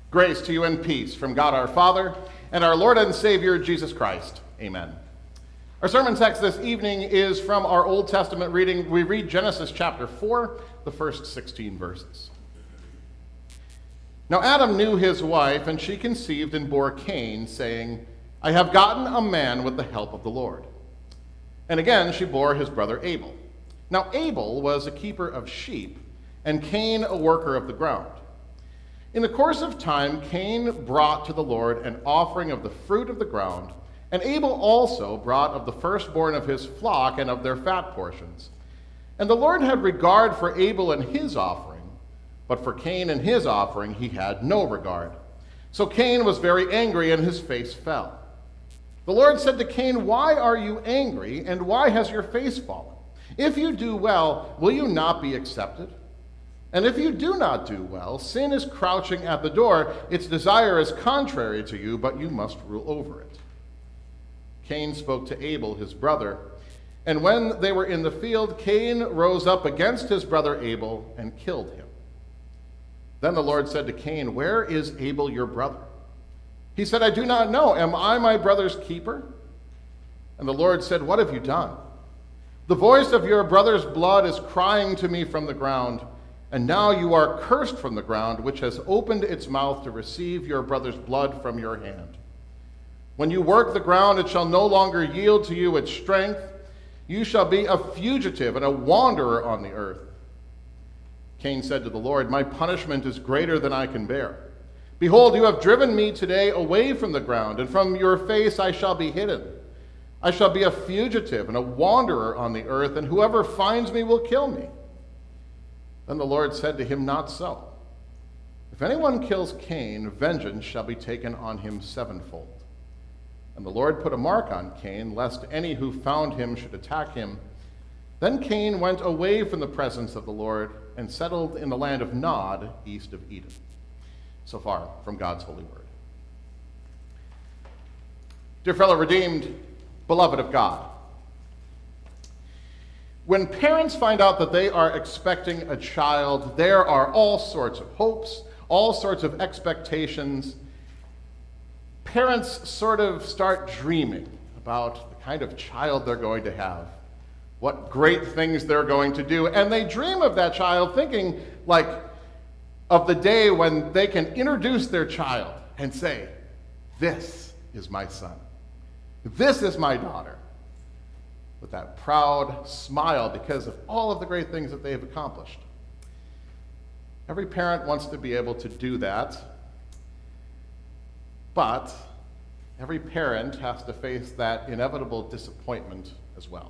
Grace to you and peace from God our Father and our Lord and Savior Jesus Christ. Amen. Our sermon text this evening is from our Old Testament reading. We read Genesis chapter 4, the first 16 verses. Now Adam knew his wife, and she conceived and bore Cain, saying, I have gotten a man with the help of the Lord. And again she bore his brother Abel. Now Abel was a keeper of sheep, and Cain a worker of the ground. In the course of time, Cain brought to the Lord an offering of the fruit of the ground, and Abel also brought of the firstborn of his flock and of their fat portions. And the Lord had regard for Abel and his offering, but for Cain and his offering he had no regard. So Cain was very angry, and his face fell. The Lord said to Cain, Why are you angry, and why has your face fallen? If you do well, will you not be accepted? And if you do not do well, sin is crouching at the door. Its desire is contrary to you, but you must rule over it. Cain spoke to Abel, his brother, and when they were in the field, Cain rose up against his brother Abel and killed him. Then the Lord said to Cain, Where is Abel your brother? He said, I do not know. Am I my brother's keeper? And the Lord said, What have you done? The voice of your brother's blood is crying to me from the ground. And now you are cursed from the ground, which has opened its mouth to receive your brother's blood from your hand. When you work the ground, it shall no longer yield to you its strength. You shall be a fugitive and a wanderer on the earth. Cain said to the Lord, My punishment is greater than I can bear. Behold, you have driven me today away from the ground, and from your face I shall be hidden. I shall be a fugitive and a wanderer on the earth, and whoever finds me will kill me. Then the Lord said to him, Not so. If anyone kills Cain, vengeance shall be taken on him sevenfold. And the Lord put a mark on Cain, lest any who found him should attack him. Then Cain went away from the presence of the Lord and settled in the land of Nod, east of Eden. So far from God's holy word. Dear fellow redeemed, beloved of God, when parents find out that they are expecting a child, there are all sorts of hopes, all sorts of expectations. Parents sort of start dreaming about the kind of child they're going to have, what great things they're going to do, and they dream of that child thinking like of the day when they can introduce their child and say, This is my son. This is my daughter. With that proud smile because of all of the great things that they have accomplished. Every parent wants to be able to do that, but every parent has to face that inevitable disappointment as well.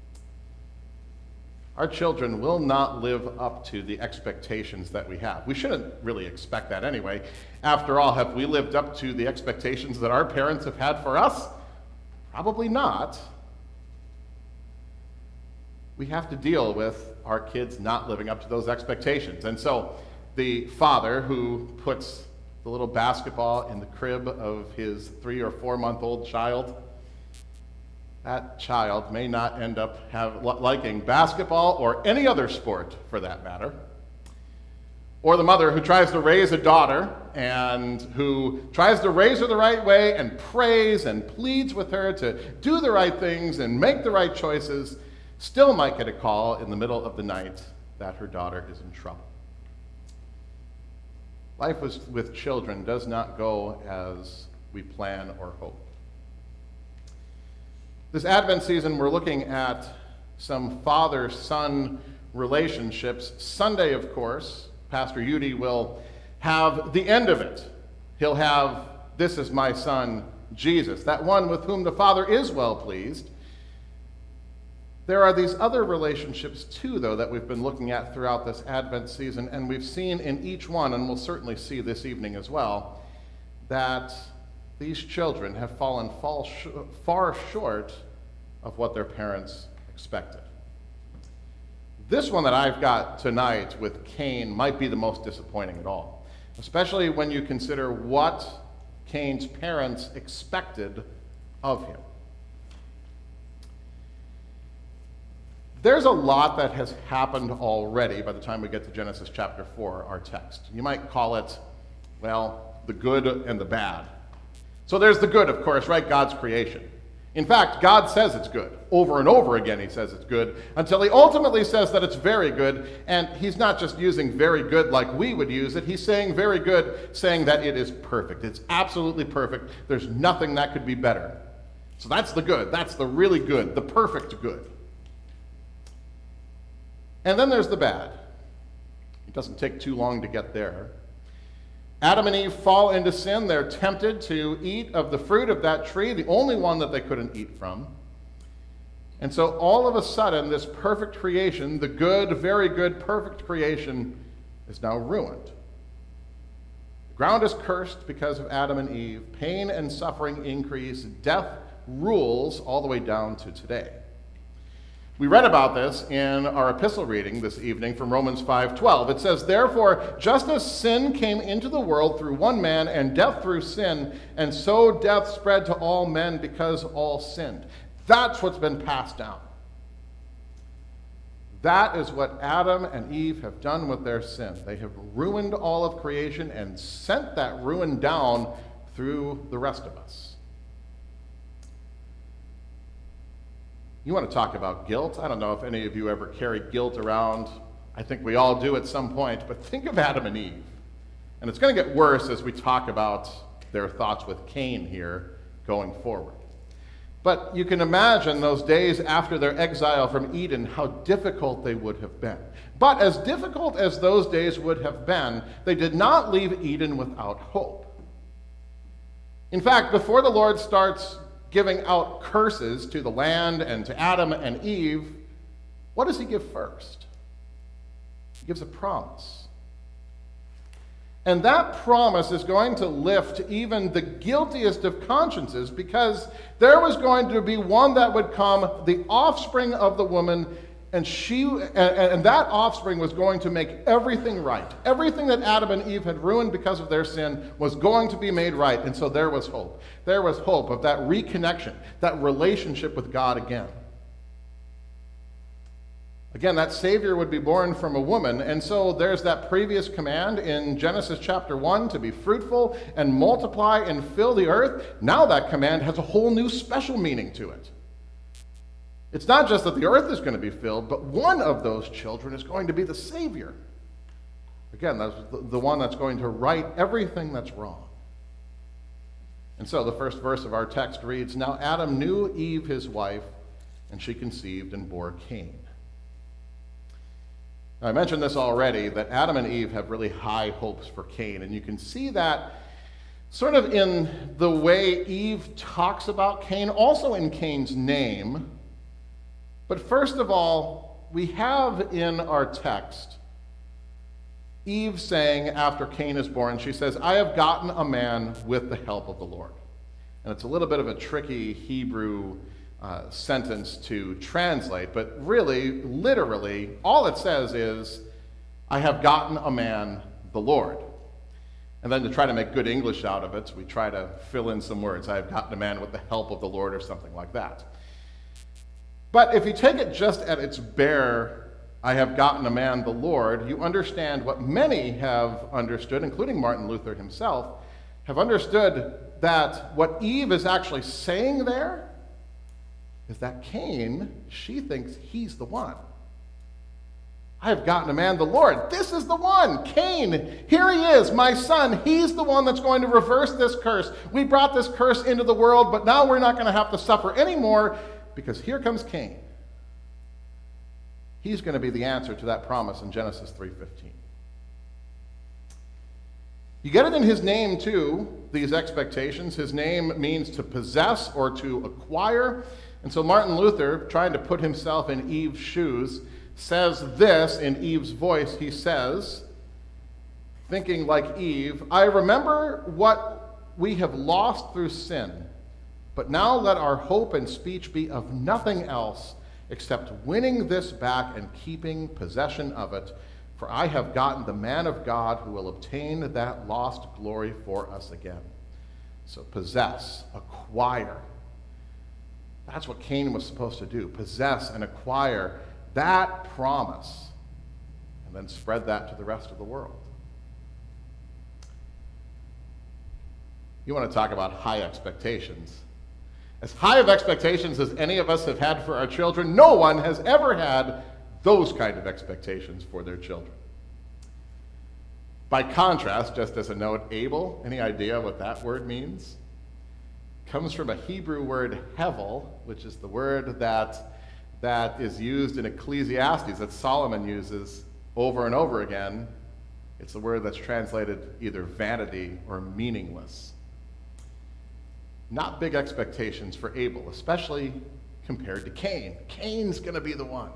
Our children will not live up to the expectations that we have. We shouldn't really expect that anyway. After all, have we lived up to the expectations that our parents have had for us? Probably not. We have to deal with our kids not living up to those expectations. And so the father who puts the little basketball in the crib of his 3 or 4 month old child, that child may not end up liking basketball or any other sport for that matter. Or the mother who tries to raise a daughter and who tries to raise her the right way and prays and pleads with her to do the right things and make the right choices, still might get a call in the middle of the night that her daughter is in trouble. Life with children does not go as we plan or hope. This Advent season, we're looking at some father-son relationships. Sunday, of course, Pastor Udi will have the end of it. He'll have, This is my son, Jesus, that one with whom the Father is well pleased. There are these other relationships too, though, that we've been looking at throughout this Advent season, and we've seen in each one, and we'll certainly see this evening as well, that these children have fallen far short of what their parents expected. This one that I've got tonight with Cain might be the most disappointing at all, especially when you consider what Cain's parents expected of him. There's a lot that has happened already by the time we get to Genesis chapter 4, our text. You might call it, well, the good and the bad. So there's the good, of course, right? God's creation. In fact, God says it's good. Over and over again, he says it's good, until he ultimately says that it's very good. And he's not just using very good like we would use it. He's saying very good, saying that it is perfect. It's absolutely perfect. There's nothing that could be better. So that's the good. That's the really good, the perfect good. And then there's the bad. It doesn't take too long to get there. Adam and Eve fall into sin. They're tempted to eat of the fruit of that tree, the only one that they couldn't eat from. And so all of a sudden, this perfect creation, the good, very good, perfect creation, is now ruined. The ground is cursed because of Adam and Eve. Pain and suffering increase. Death rules all the way down to today. We read about this in our epistle reading this evening from Romans 5:12. It says, "Therefore, just as sin came into the world through one man, and death through sin, and so death spread to all men because all sinned." That's what's been passed down. That is what Adam and Eve have done with their sin. They have ruined all of creation and sent that ruin down through the rest of us. You want to talk about guilt? I don't know if any of you ever carry guilt around. I think we all do at some point, but think of Adam and Eve. And it's going to get worse as we talk about their thoughts with Cain here going forward. But you can imagine those days after their exile from Eden, how difficult they would have been. But as difficult as those days would have been, they did not leave Eden without hope. In fact, before the Lord starts giving out curses to the land and to Adam and Eve, what does he give first? He gives a promise. And that promise is going to lift even the guiltiest of consciences, because there was going to be one that would come, the offspring of the woman, and that offspring was going to make everything right. Everything that Adam and Eve had ruined because of their sin was going to be made right. And so there was hope. There was hope of that reconnection, that relationship with God again. Again, that Savior would be born from a woman. And so there's that previous command in Genesis chapter 1 to be fruitful and multiply and fill the earth. Now that command has a whole new special meaning to it. It's not just that the earth is going to be filled, but one of those children is going to be the Savior. Again, that's the one that's going to right everything that's wrong. And so the first verse of our text reads, "Now Adam knew Eve his wife, and she conceived and bore Cain." Now, I mentioned this already, that Adam and Eve have really high hopes for Cain, and you can see that sort of in the way Eve talks about Cain, also in Cain's name. But first of all, we have in our text Eve saying after Cain is born, she says, "I have gotten a man with the help of the Lord." And it's a little bit of a tricky Hebrew sentence to translate, but really, literally, all it says is, "I have gotten a man, the Lord." And then to try to make good English out of it, we try to fill in some words. "I have gotten a man with the help of the Lord," or something like that. But if you take it just at its bare, "I have gotten a man, the Lord," you understand what many have understood, including Martin Luther himself, have understood that what Eve is actually saying there is that Cain, she thinks he's the one. "I have gotten a man, the Lord." This is the one. Cain, here he is, my son. He's the one that's going to reverse this curse. We brought this curse into the world, but now we're not going to have to suffer anymore, because here comes Cain. He's going to be the answer to that promise in Genesis 3:15. You get it in his name, too, these expectations. His name means to possess or to acquire. And so Martin Luther, trying to put himself in Eve's shoes, says this in Eve's voice. He says, thinking like Eve, "I remember what we have lost through sin, but now let our hope and speech be of nothing else except winning this back and keeping possession of it. For I have gotten the man of God who will obtain that lost glory for us again." So possess, acquire. That's what Cain was supposed to do. Possess and acquire that promise, and then spread that to the rest of the world. You want to talk about high expectations. As high of expectations as any of us have had for our children, no one has ever had those kind of expectations for their children. By contrast, just as a note, Abel, any idea what that word means? Comes from a Hebrew word hevel, which is the word that is used in Ecclesiastes that Solomon uses over and over again. It's the word that's translated either vanity or meaningless. Not big expectations for Abel, especially compared to Cain. Cain's going to be the one.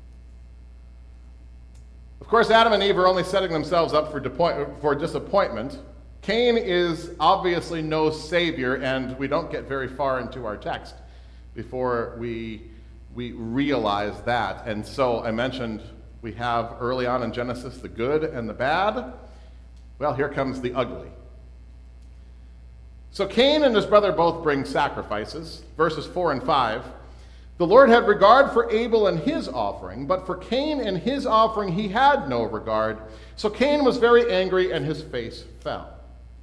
Of course, Adam and Eve are only setting themselves up for disappointment. Cain is obviously no savior, and we don't get very far into our text before we realize that. And so I mentioned we have early on in Genesis the good and the bad. Well, here comes the ugly. So Cain and his brother both bring sacrifices. Verses 4 and 5. The Lord had regard for Abel and his offering, but for Cain and his offering he had no regard. So Cain was very angry and his face fell.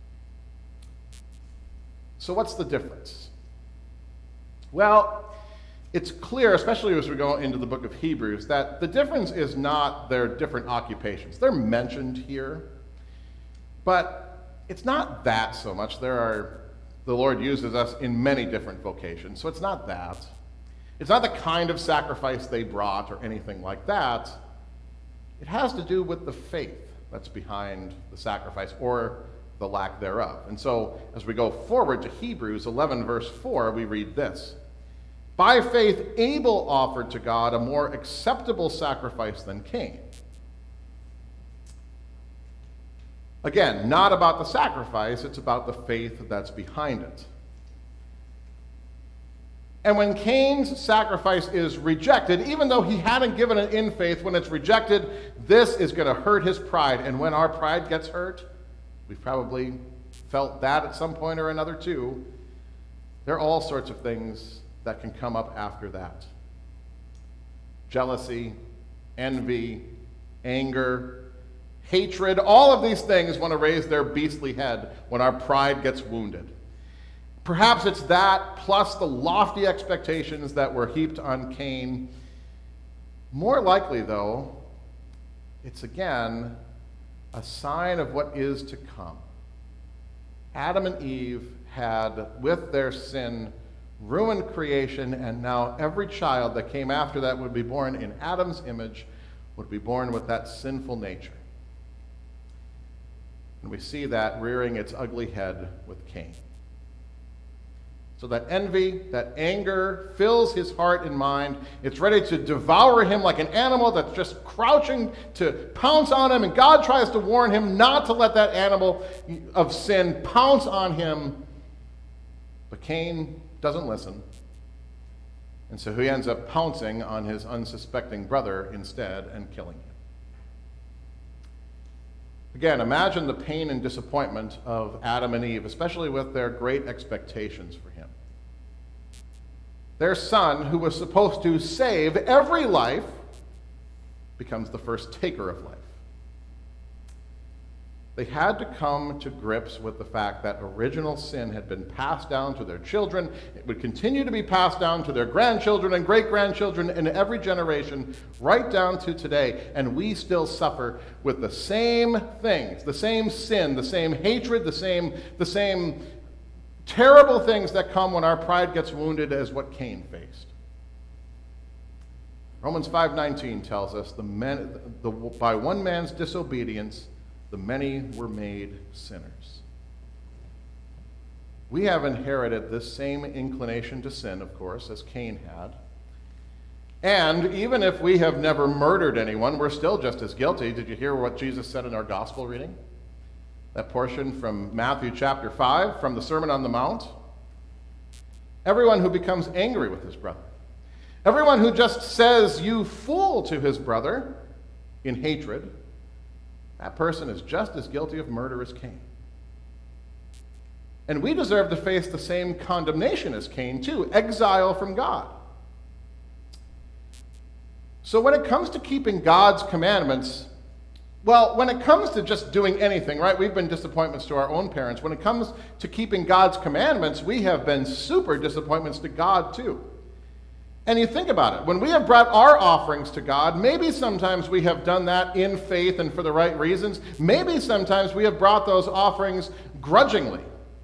So what's the difference? Well, it's clear, especially as we go into the book of Hebrews, that the difference is not their different occupations. They're mentioned here, but it's not that so much. The Lord uses us in many different vocations, so it's not that. It's not the kind of sacrifice they brought or anything like that. It has to do with the faith that's behind the sacrifice or the lack thereof. And so as we go forward to Hebrews 11, verse 4, we read this. By faith, Abel offered to God a more acceptable sacrifice than Cain. Again, not about the sacrifice, it's about the faith that's behind it. And when Cain's sacrifice is rejected, even though he hadn't given it in faith, when it's rejected, this is going to hurt his pride. And when our pride gets hurt, we've probably felt that at some point or another too. There are all sorts of things that can come up after that. Jealousy, envy, anger, hatred, all of these things want to raise their beastly head when our pride gets wounded. Perhaps it's that plus the lofty expectations that were heaped on Cain. More likely, though, it's again a sign of what is to come. Adam and Eve had, with their sin, ruined creation, and now every child that came after that would be born in Adam's image, would be born with that sinful nature. And we see that rearing its ugly head with Cain. So that envy, that anger fills his heart and mind. It's ready to devour him like an animal that's just crouching to pounce on him. And God tries to warn him not to let that animal of sin pounce on him. But Cain doesn't listen. And so he ends up pouncing on his unsuspecting brother instead and killing him. Again, imagine the pain and disappointment of Adam and Eve, especially with their great expectations for him. Their son, who was supposed to save every life, becomes the first taker of life. They had to come to grips with the fact that original sin had been passed down to their children. It would continue to be passed down to their grandchildren and great-grandchildren in every generation, right down to today. And we still suffer with the same things, the same sin, the same hatred, the same terrible things that come when our pride gets wounded as what Cain faced. Romans 5:19 tells us, by one man's disobedience, the many were made sinners. We have inherited this same inclination to sin, of course, as Cain had. And even if we have never murdered anyone, we're still just as guilty. Did you hear what Jesus said in our gospel reading? That portion from Matthew chapter 5, from the Sermon on the Mount. Everyone who becomes angry with his brother, everyone who just says, "You fool," to his brother in hatred, that person is just as guilty of murder as Cain. And we deserve to face the same condemnation as Cain, too, exile from God. So when it comes to keeping God's commandments, Well, when it comes to just doing anything, right, we've been disappointments to our own parents. When it comes to keeping God's commandments, we have been super disappointments to God too. And you think about it, when we have brought our offerings to God, maybe sometimes we have done that in faith and for the right reasons. Maybe sometimes we have brought those offerings grudgingly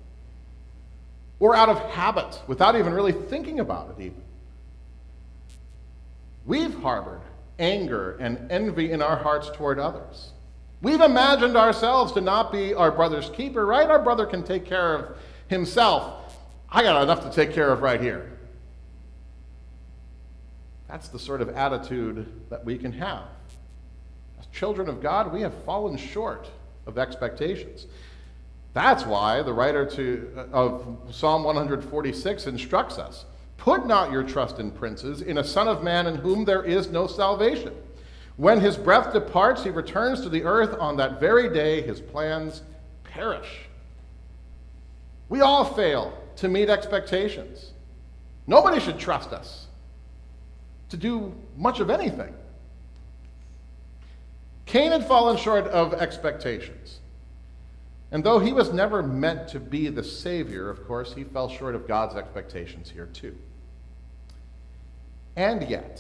or out of habit without even really thinking about it even. We've harbored anger and envy in our hearts toward others. We've imagined ourselves to not be our brother's keeper, right? Our brother can take care of himself. I got enough to take care of right here. That's the sort of attitude that we can have. As children of God, we have fallen short of expectations. That's why the writer of Psalm 146 instructs us, "Put not your trust in princes, in a son of man in whom there is no salvation. When his breath departs, he returns to the earth. On that very day, his plans perish." We all fail to meet expectations. Nobody should trust us to do much of anything. Cain had fallen short of expectations. And though he was never meant to be the Savior, of course, he fell short of God's expectations here too. And yet,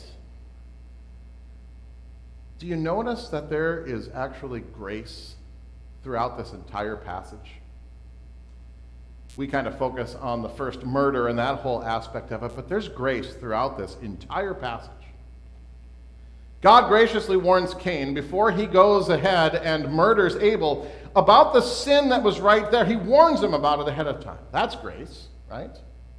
do you notice that there is actually grace throughout this entire passage? We kind of focus on the first murder and that whole aspect of it, but there's grace throughout this entire passage. God graciously warns Cain before he goes ahead and murders Abel about the sin that was right there. He warns him about it ahead of time. That's grace, right?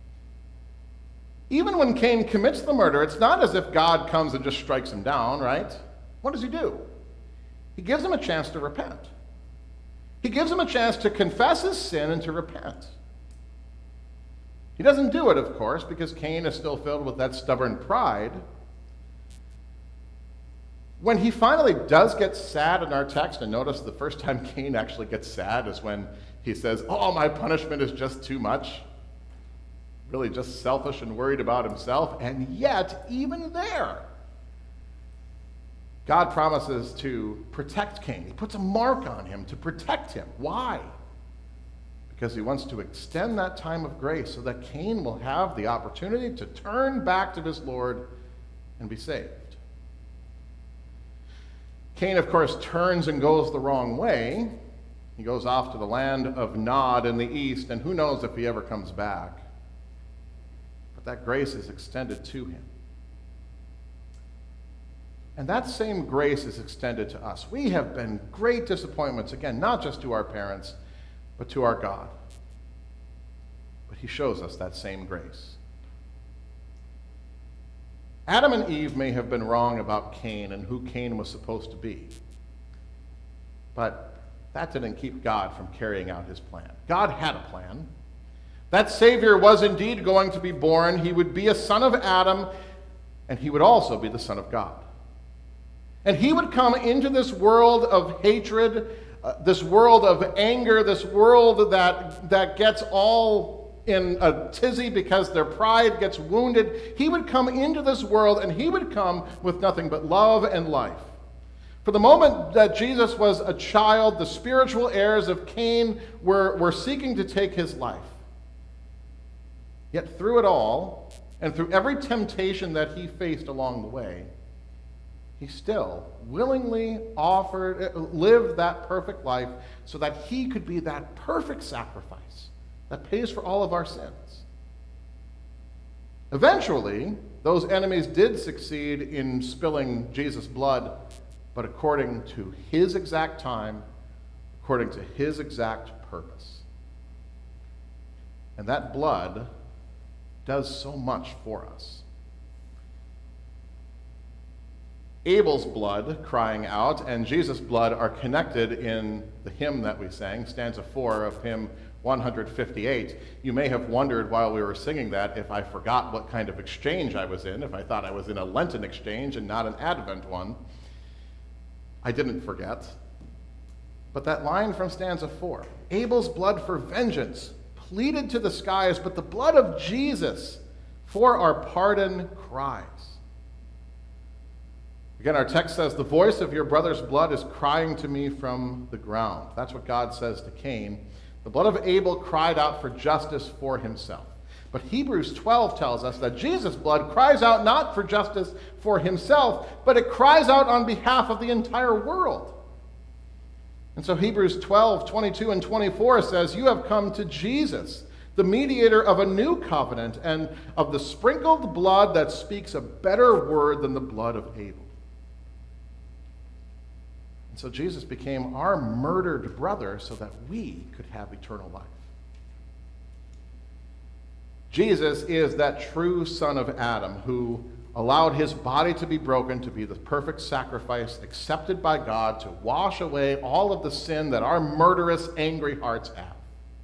Even when Cain commits the murder, it's not as if God comes and just strikes him down, right? What does he do? He gives him a chance to repent. He gives him a chance to confess his sin and to repent. He doesn't do it, of course, because Cain is still filled with that stubborn pride. When he finally does get sad in our text, and notice the first time Cain actually gets sad is when he says, "Oh, my punishment is just too much." Really just selfish and worried about himself. And yet, even there, God promises to protect Cain. He puts a mark on him to protect him. Why? Because he wants to extend that time of grace so that Cain will have the opportunity to turn back to his Lord and be saved. Cain, of course, turns and goes the wrong way. He goes off to the land of Nod in the east, and who knows if he ever comes back. But that grace is extended to him. And that same grace is extended to us. We have been great disappointments, again, not just to our parents, but to our God. But he shows us that same grace. Adam and Eve may have been wrong about Cain and who Cain was supposed to be. But that didn't keep God from carrying out his plan. God had a plan. That Savior was indeed going to be born. He would be a son of Adam, and he would also be the Son of God. And he would come into this world of hatred, this world of anger, this world that gets all in a tizzy because their pride gets wounded. He would come into this world, and he would come with nothing but love and life. For the moment that Jesus was a child, the spiritual heirs of Cain were seeking to take his life. Yet through it all, and through every temptation that he faced along the way, he still willingly lived that perfect life so that he could be that perfect sacrifice that pays for all of our sins. Eventually, those enemies did succeed in spilling Jesus' blood, but according to his exact time, according to his exact purpose. And that blood does so much for us. Abel's blood crying out and Jesus' blood are connected in the hymn that we sang, stanza 4 of hymn 158. You may have wondered while we were singing that if I forgot what kind of exchange I was in, if I thought I was in a Lenten exchange and not an Advent one. I didn't forget. But that line from stanza 4, Abel's blood for vengeance pleaded to the skies, but the blood of Jesus for our pardon cries. Again, our text says, the voice of your brother's blood is crying to me from the ground. That's what God says to Cain. The blood of Abel cried out for justice for himself. But Hebrews 12 tells us that Jesus' blood cries out not for justice for himself, but it cries out on behalf of the entire world. And so Hebrews 12, 22 and 24 says, you have come to Jesus, the mediator of a new covenant and of the sprinkled blood that speaks a better word than the blood of Abel. And so Jesus became our murdered brother so that we could have eternal life. Jesus is that true son of Adam who allowed his body to be broken to be the perfect sacrifice accepted by God to wash away all of the sin that our murderous, angry hearts have.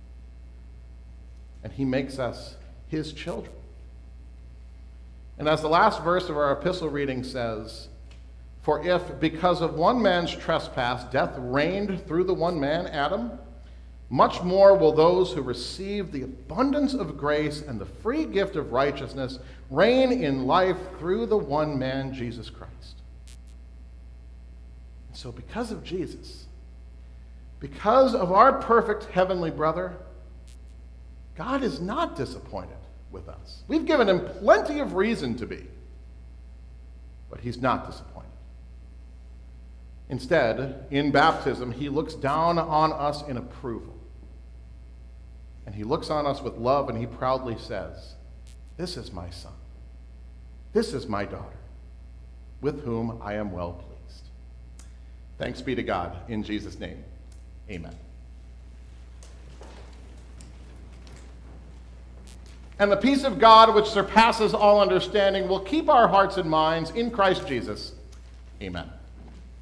And he makes us his children. And as the last verse of our epistle reading says, for if because of one man's trespass death reigned through the one man, Adam, much more will those who receive the abundance of grace and the free gift of righteousness reign in life through the one man, Jesus Christ. And so because of Jesus, because of our perfect heavenly brother, God is not disappointed with us. We've given him plenty of reason to be, but he's not disappointed. Instead, in baptism, he looks down on us in approval. And he looks on us with love and he proudly says, this is my son. This is my daughter, with whom I am well pleased. Thanks be to God. In Jesus' name, amen. And the peace of God, which surpasses all understanding, will keep our hearts and minds in Christ Jesus. Amen.